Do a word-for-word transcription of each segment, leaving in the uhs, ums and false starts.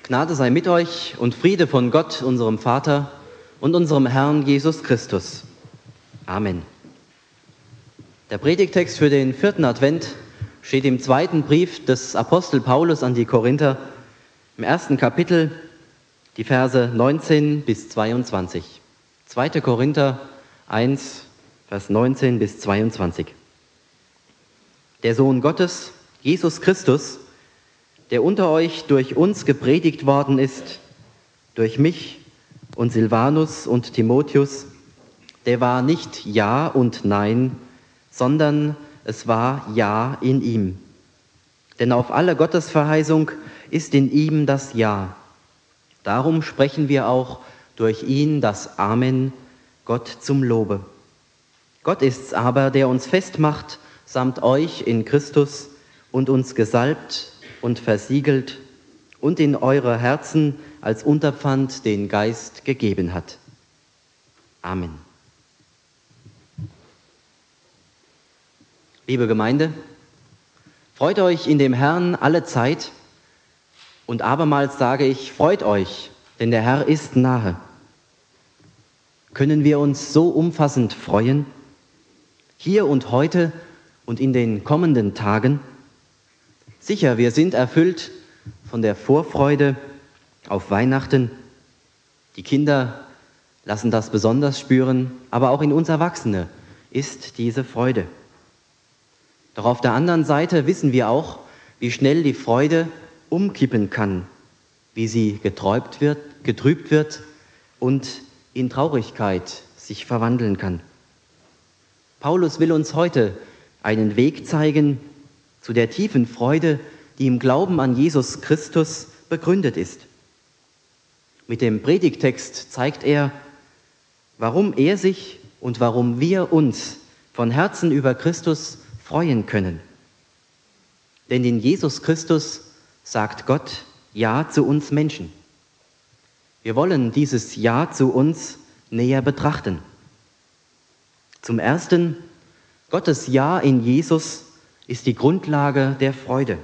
Gnade sei mit euch und Friede von Gott, unserem Vater und unserem Herrn Jesus Christus. Amen. Der Predigtext für den vierten Advent steht im zweiten Brief des Apostel Paulus an die Korinther, im ersten Kapitel, die Verse neunzehn bis zweiundzwanzig. zweiter Korinther eins, Vers neunzehn bis zweiundzwanzig. Der Sohn Gottes, Jesus Christus, der unter euch durch uns gepredigt worden ist, durch mich und Silvanus und Timotheus, der war nicht Ja und Nein, sondern es war Ja in ihm. Denn auf alle Gottesverheißung ist in ihm das Ja. Darum sprechen wir auch durch ihn das Amen, Gott zum Lobe. Gott ist's aber, der uns festmacht, samt euch in Christus und uns gesalbt und versiegelt und in eure Herzen als Unterpfand den Geist gegeben hat. Amen. Liebe Gemeinde, freut euch in dem Herrn alle Zeit und abermals sage ich, freut euch, denn der Herr ist nahe. Können wir uns so umfassend freuen, hier und heute und in den kommenden Tagen? Sicher, wir sind erfüllt von der Vorfreude auf Weihnachten. Die Kinder lassen das besonders spüren, aber auch in uns Erwachsene ist diese Freude. Doch auf der anderen Seite wissen wir auch, wie schnell die Freude umkippen kann, wie sie geträubt wird, getrübt wird und in Traurigkeit sich verwandeln kann. Paulus will uns heute einen Weg zeigen zu der tiefen Freude, die im Glauben an Jesus Christus begründet ist. Mit dem Predigtext zeigt er, warum er sich und warum wir uns von Herzen über Christus freuen können. Denn in Jesus Christus sagt Gott Ja zu uns Menschen. Wir wollen dieses Ja zu uns näher betrachten. Zum Ersten, Gottes Ja in Jesus ist die Grundlage der Freude.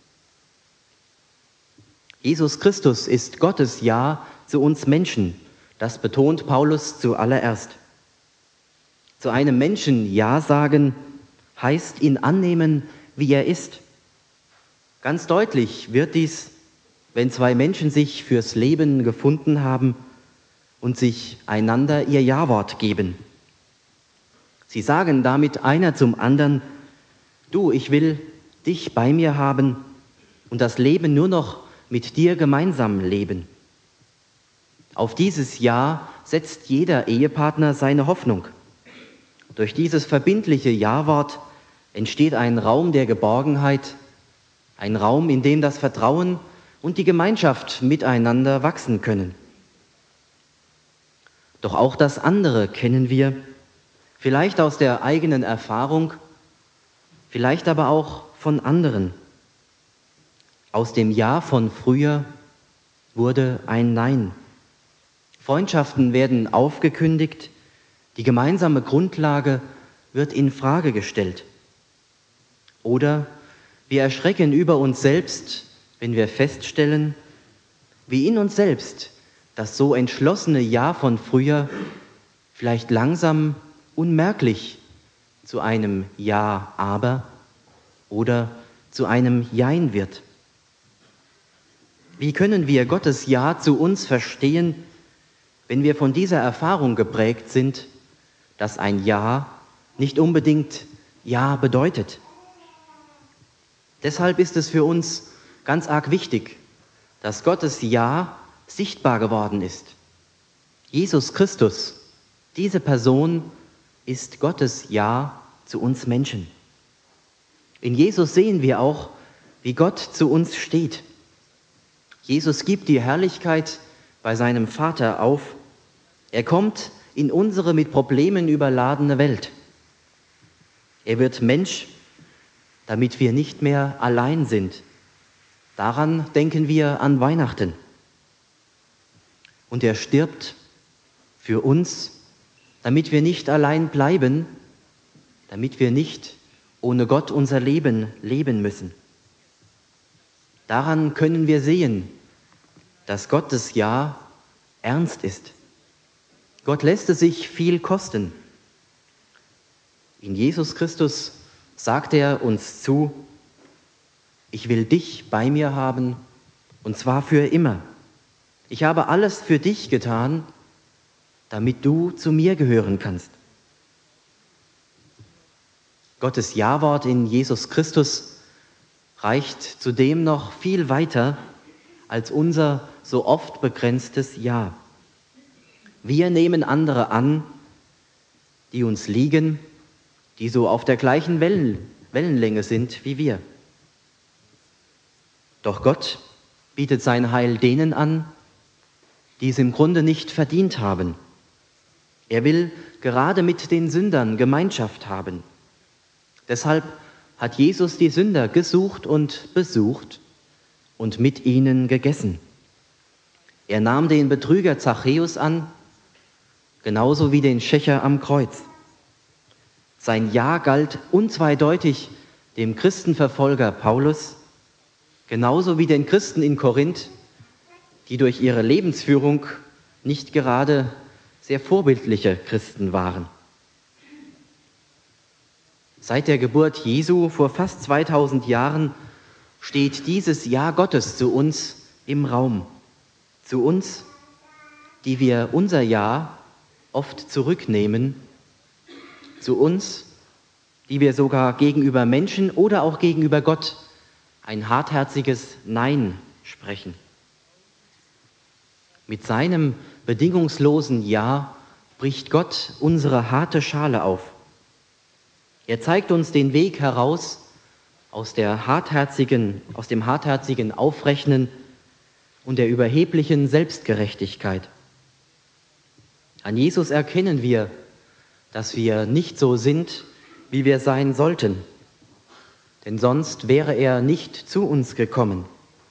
Jesus Christus ist Gottes Ja zu uns Menschen. Das betont Paulus zuallererst. Zu einem Menschen Ja sagen heißt ihn annehmen, wie er ist. Ganz deutlich wird dies, wenn zwei Menschen sich fürs Leben gefunden haben und sich einander ihr Ja-Wort geben. Sie sagen damit einer zum anderen, du, ich will dich bei mir haben und das Leben nur noch mit dir gemeinsam leben. Auf dieses Ja setzt jeder Ehepartner seine Hoffnung. Durch dieses verbindliche Ja-Wort entsteht ein Raum der Geborgenheit, ein Raum, in dem das Vertrauen und die Gemeinschaft miteinander wachsen können. Doch auch das andere kennen wir, vielleicht aus der eigenen Erfahrung, vielleicht aber auch von anderen. Aus dem Ja von früher wurde ein Nein. Freundschaften werden aufgekündigt, die gemeinsame Grundlage wird in Frage gestellt. Oder wir erschrecken über uns selbst, wenn wir feststellen, wie in uns selbst das so entschlossene Ja von früher vielleicht langsam unmerklich zu einem Ja, aber oder zu einem Jein wird. Wie können wir Gottes Ja zu uns verstehen, wenn wir von dieser Erfahrung geprägt sind, dass ein Ja nicht unbedingt Ja bedeutet? Deshalb ist es für uns ganz arg wichtig, dass Gottes Ja sichtbar geworden ist. Jesus Christus, diese Person, ist Gottes Ja zu uns Menschen. In Jesus sehen wir auch, wie Gott zu uns steht. Jesus gibt die Herrlichkeit bei seinem Vater auf. Er kommt in unsere mit Problemen überladene Welt. Er wird Mensch, damit wir nicht mehr allein sind. Daran denken wir an Weihnachten. Und er stirbt für uns, damit wir nicht allein bleiben, damit wir nicht ohne Gott unser Leben leben müssen. Daran können wir sehen, dass Gottes Ja ernst ist. Gott lässt es sich viel kosten. In Jesus Christus sagt er uns zu: Ich will dich bei mir haben, und zwar für immer. Ich habe alles für dich getan, damit du zu mir gehören kannst. Gottes Ja-Wort in Jesus Christus reicht zudem noch viel weiter als unser so oft begrenztes Ja. Wir nehmen andere an, die uns liegen, die so auf der gleichen Wellen, Wellenlänge sind wie wir. Doch Gott bietet sein Heil denen an, die es im Grunde nicht verdient haben. Er will gerade mit den Sündern Gemeinschaft haben. Deshalb hat Jesus die Sünder gesucht und besucht und mit ihnen gegessen. Er nahm den Betrüger Zachäus an, genauso wie den Schächer am Kreuz. Sein Ja galt unzweideutig dem Christenverfolger Paulus, genauso wie den Christen in Korinth, die durch ihre Lebensführung nicht gerade sehr vorbildliche Christen waren. Seit der Geburt Jesu vor fast zweitausend Jahren steht dieses Ja Gottes zu uns im Raum. Zu uns, die wir unser Ja oft zurücknehmen. Zu uns, die wir sogar gegenüber Menschen oder auch gegenüber Gott ein hartherziges Nein sprechen. Mit seinem bedingungslosen Ja bricht Gott unsere harte Schale auf. Er zeigt uns den Weg heraus aus, der hartherzigen, aus dem hartherzigen Aufrechnen und der überheblichen Selbstgerechtigkeit. An Jesus erkennen wir, dass wir nicht so sind, wie wir sein sollten, denn sonst wäre er nicht zu uns gekommen.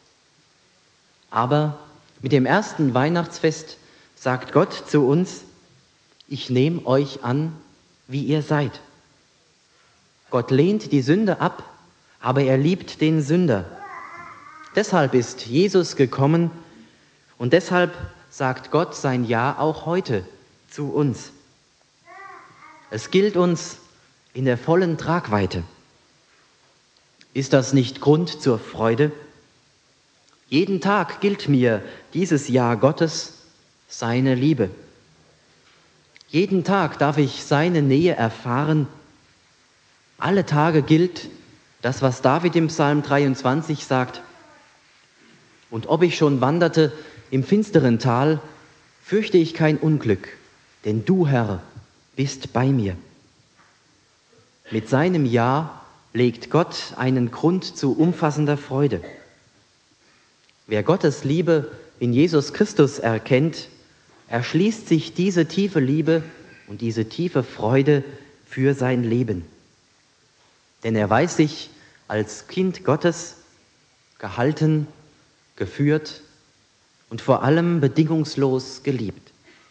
Aber mit dem ersten Weihnachtsfest sagt Gott zu uns: Ich nehme euch an, wie ihr seid. Gott lehnt die Sünde ab, aber er liebt den Sünder. Deshalb ist Jesus gekommen und deshalb sagt Gott sein Ja auch heute zu uns. Es gilt uns in der vollen Tragweite. Ist das nicht Grund zur Freude? Jeden Tag gilt mir dieses Ja Gottes, seine Liebe. Jeden Tag darf ich seine Nähe erfahren. Alle Tage gilt das, was David im Psalm dreiundzwanzig sagt: Und ob ich schon wanderte im finsteren Tal, fürchte ich kein Unglück, denn du, Herr, bist bei mir. Mit seinem Ja legt Gott einen Grund zu umfassender Freude. Wer Gottes Liebe in Jesus Christus erkennt, erschließt sich diese tiefe Liebe und diese tiefe Freude für sein Leben. Denn er weiß sich als Kind Gottes gehalten, geführt und vor allem bedingungslos geliebt.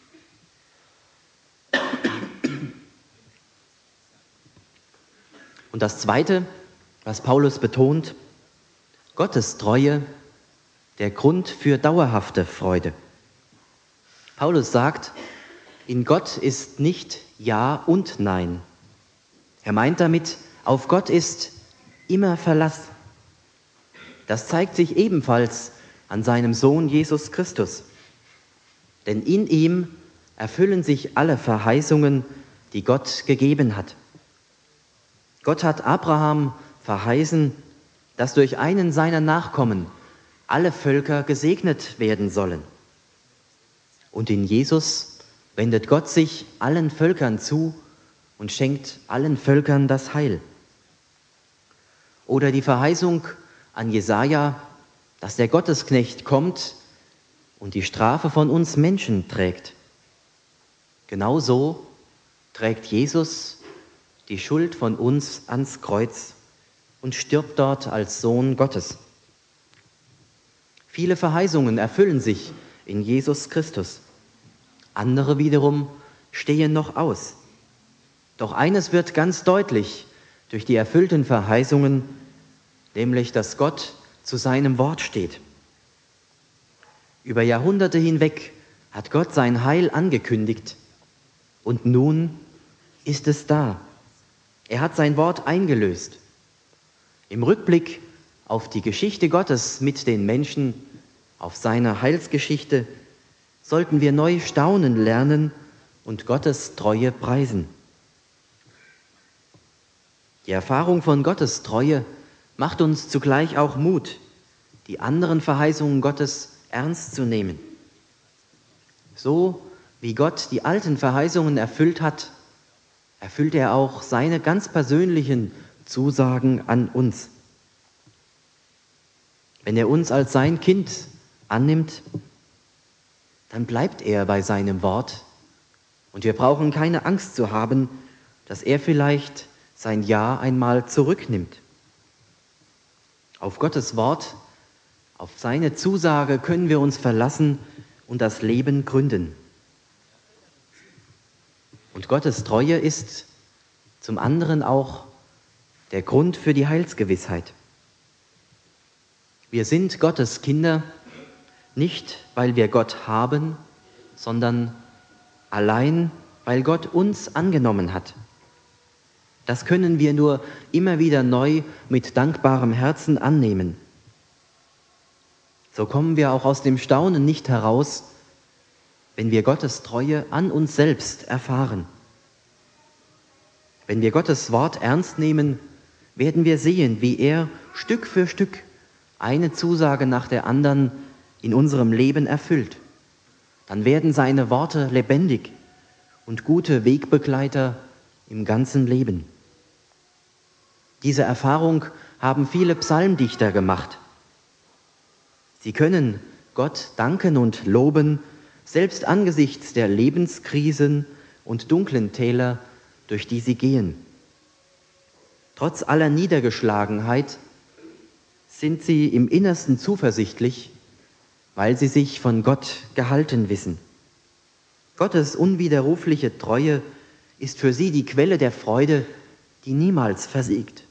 Und das Zweite, was Paulus betont: Gottes Treue, der Grund für dauerhafte Freude. Paulus sagt, in Gott ist nicht Ja und Nein. Er meint damit, auf Gott ist immer Verlass. Das zeigt sich ebenfalls an seinem Sohn Jesus Christus. Denn in ihm erfüllen sich alle Verheißungen, die Gott gegeben hat. Gott hat Abraham verheißen, dass durch einen seiner Nachkommen alle Völker gesegnet werden sollen. Und in Jesus wendet Gott sich allen Völkern zu und schenkt allen Völkern das Heil. Oder die Verheißung an Jesaja, dass der Gottesknecht kommt und die Strafe von uns Menschen trägt. Genauso trägt Jesus die Schuld von uns ans Kreuz und stirbt dort als Sohn Gottes. Viele Verheißungen erfüllen sich in Jesus Christus. Andere wiederum stehen noch aus. Doch eines wird ganz deutlich durch die erfüllten Verheißungen, nämlich dass Gott zu seinem Wort steht. Über Jahrhunderte hinweg hat Gott sein Heil angekündigt und nun ist es da. Er hat sein Wort eingelöst. Im Rückblick auf die Geschichte Gottes mit den Menschen, auf seine Heilsgeschichte, sollten wir neu staunen lernen und Gottes Treue preisen. Die Erfahrung von Gottes Treue macht uns zugleich auch Mut, die anderen Verheißungen Gottes ernst zu nehmen. So wie Gott die alten Verheißungen erfüllt hat, erfüllt er auch seine ganz persönlichen Zusagen an uns. Wenn er uns als sein Kind annimmt, dann bleibt er bei seinem Wort und wir brauchen keine Angst zu haben, dass er vielleicht sein Ja einmal zurücknimmt. Auf Gottes Wort, auf seine Zusage können wir uns verlassen und das Leben gründen. Und Gottes Treue ist zum anderen auch der Grund für die Heilsgewissheit. Wir sind Gottes Kinder, nicht weil wir Gott haben, sondern allein, weil Gott uns angenommen hat. Das können wir nur immer wieder neu mit dankbarem Herzen annehmen. So kommen wir auch aus dem Staunen nicht heraus, wenn wir Gottes Treue an uns selbst erfahren. Wenn wir Gottes Wort ernst nehmen, werden wir sehen, wie er Stück für Stück eine Zusage nach der anderen in unserem Leben erfüllt. Dann werden seine Worte lebendig und gute Wegbegleiter im ganzen Leben. Diese Erfahrung haben viele Psalmdichter gemacht. Sie können Gott danken und loben, selbst angesichts der Lebenskrisen und dunklen Täler, durch die sie gehen. Trotz aller Niedergeschlagenheit sind sie im Innersten zuversichtlich, weil sie sich von Gott gehalten wissen. Gottes unwiderrufliche Treue ist für sie die Quelle der Freude, die niemals versiegt.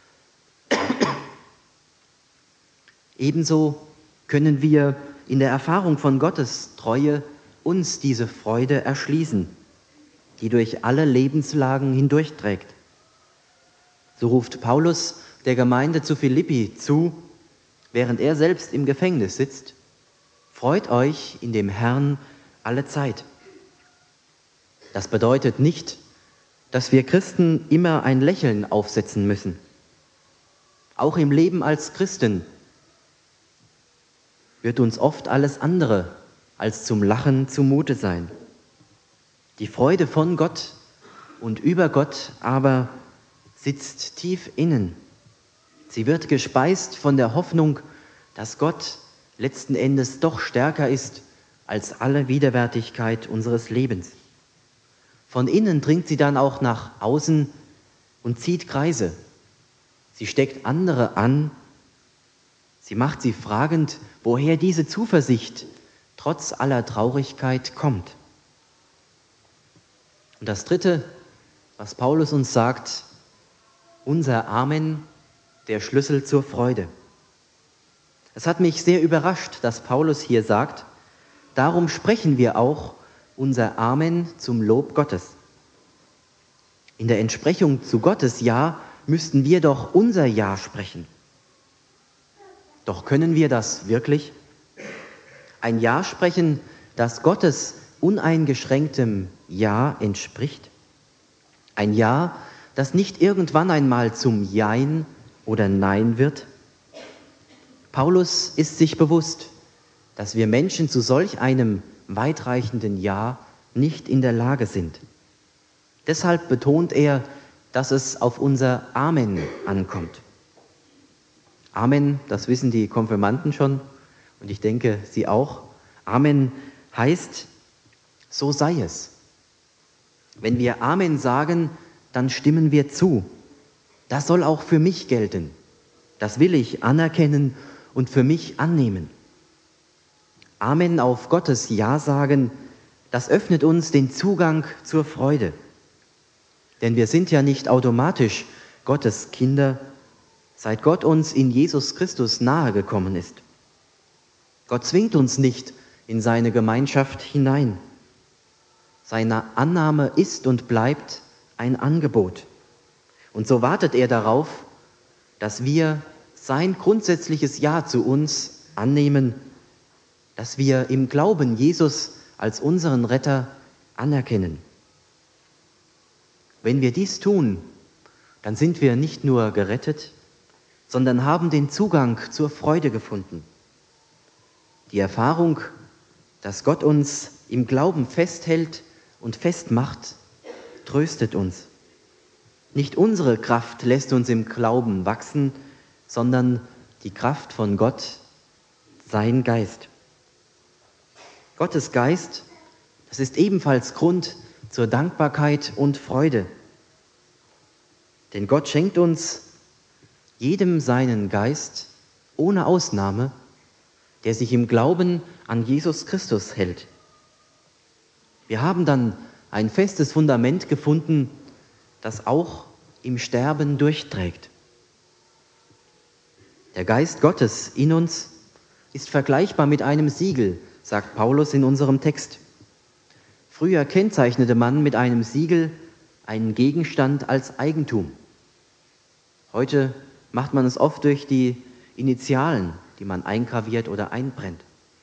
Ebenso können wir in der Erfahrung von Gottes Treue uns diese Freude erschließen, die durch alle Lebenslagen hindurchträgt. So ruft Paulus der Gemeinde zu Philippi zu, während er selbst im Gefängnis sitzt: Freut euch in dem Herrn alle Zeit. Das bedeutet nicht, dass wir Christen immer ein Lächeln aufsetzen müssen. Auch im Leben als Christen wird uns oft alles andere als zum Lachen zumute sein. Die Freude von Gott und über Gott aber sitzt tief innen. Sie wird gespeist von der Hoffnung, dass Gott letzten Endes doch stärker ist als alle Widerwärtigkeit unseres Lebens. Von innen dringt sie dann auch nach außen und zieht Kreise. Sie steckt andere an. Sie macht sie fragend, woher diese Zuversicht trotz aller Traurigkeit kommt. Und das Dritte, was Paulus uns sagt: unser Amen, der Schlüssel zur Freude. Es hat mich sehr überrascht, dass Paulus hier sagt: darum sprechen wir auch unser Amen zum Lob Gottes. In der Entsprechung zu Gottes Ja müssten wir doch unser Ja sprechen. Doch können wir das wirklich? Ein Ja sprechen, das Gottes uneingeschränktem Ja entspricht? Ein Ja, das nicht irgendwann einmal zum Jein oder Nein wird? Paulus ist sich bewusst, dass wir Menschen zu solch einem weitreichenden Ja nicht in der Lage sind. Deshalb betont er, dass es auf unser Amen ankommt. Amen, das wissen die Konfirmanden schon und ich denke, Sie auch. Amen heißt, so sei es. Wenn wir Amen sagen, dann stimmen wir zu. Das soll auch für mich gelten. Das will ich anerkennen und für mich annehmen. Amen auf Gottes Ja sagen, das öffnet uns den Zugang zur Freude. Denn wir sind ja nicht automatisch Gottes Kinder, seit Gott uns in Jesus Christus nahegekommen ist. Gott zwingt uns nicht, in seine Gemeinschaft hinein. Seine Annahme ist und bleibt ein Angebot. Und so wartet er darauf, dass wir sein grundsätzliches Ja zu uns annehmen, dass wir im Glauben Jesus als unseren Retter anerkennen. Wenn wir dies tun, dann sind wir nicht nur gerettet, sondern haben den Zugang zur Freude gefunden. Die Erfahrung, dass Gott uns im Glauben festhält und festmacht, tröstet uns. Nicht unsere Kraft lässt uns im Glauben wachsen, sondern die Kraft von Gott, sein Geist. Gottes Geist, das ist ebenfalls Grund zur Dankbarkeit und Freude. Denn Gott schenkt uns jedem seinen Geist, ohne Ausnahme, der sich im Glauben an Jesus Christus hält. Wir haben dann ein festes Fundament gefunden, das auch im Sterben durchträgt. Der Geist Gottes in uns ist vergleichbar mit einem Siegel, sagt Paulus in unserem Text. Früher kennzeichnete man mit einem Siegel einen Gegenstand als Eigentum. Heute macht man es oft durch die Initialen, die man eingraviert oder einbrennt.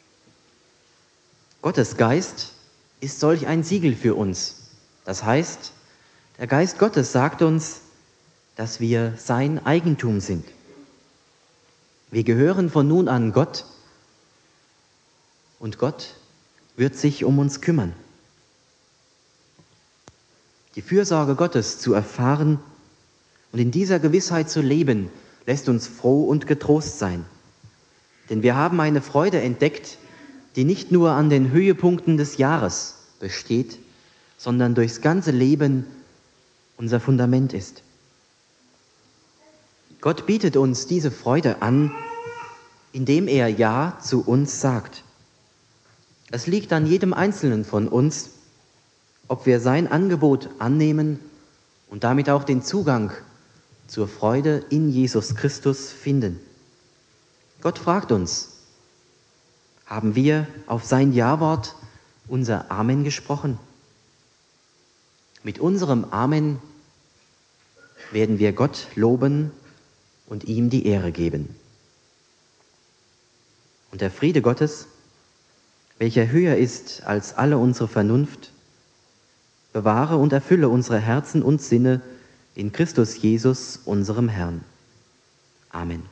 Gottes Geist ist solch ein Siegel für uns. Das heißt, der Geist Gottes sagt uns, dass wir sein Eigentum sind. Wir gehören von nun an Gott und Gott wird sich um uns kümmern. Die Fürsorge Gottes zu erfahren und in dieser Gewissheit zu leben, lässt uns froh und getrost sein. Denn wir haben eine Freude entdeckt, die nicht nur an den Höhepunkten des Jahres besteht, sondern durchs ganze Leben unser Fundament ist. Gott bietet uns diese Freude an, indem er Ja zu uns sagt. Es liegt an jedem Einzelnen von uns, ob wir sein Angebot annehmen und damit auch den Zugang zur Freude in Jesus Christus finden. Gott fragt uns, haben wir auf sein Ja-Wort unser Amen gesprochen? Mit unserem Amen werden wir Gott loben und ihm die Ehre geben. Und der Friede Gottes, welcher höher ist als alle unsere Vernunft, bewahre und erfülle unsere Herzen und Sinne in Christus Jesus, unserem Herrn. Amen.